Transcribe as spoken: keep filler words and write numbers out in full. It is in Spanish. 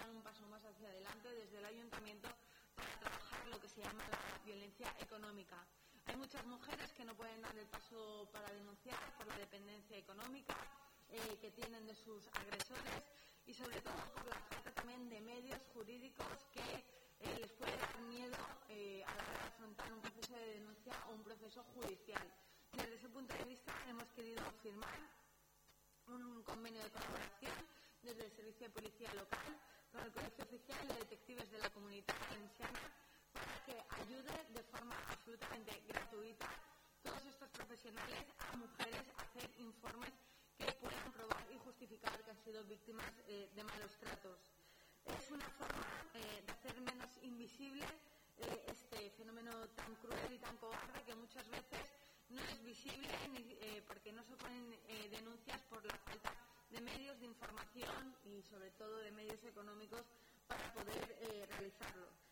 dar un paso más hacia adelante desde el ayuntamiento para trabajar lo que se llama la violencia económica. Hay muchas mujeres que no pueden dar el paso para denunciar por la dependencia económica eh, que tienen de sus agresores y sobre todo por la falta también de medios jurídicos que eh, les puede dar miedo eh, a la hora de afrontar un proceso de denuncia o un proceso judicial. Desde ese punto de vista hemos querido firmar un convenio de colaboración desde el Servicio de Policía Local con el Colegio Oficial de Detectives de la Comunitat Valenciana para que ayude de forma absolutamente gratuita todos estos profesionales a mujeres a hacer informes que puedan probar y justificar que han sido víctimas eh, de malos tratos. Es una forma eh, de hacer menos invisible eh, este fenómeno tan cruel y tan cobarde que muchas veces no es visible ni, eh, porque no se ponen eh, denuncias por la falta de medios de información y sobre todo de medios económicos para poder eh, realizarlos.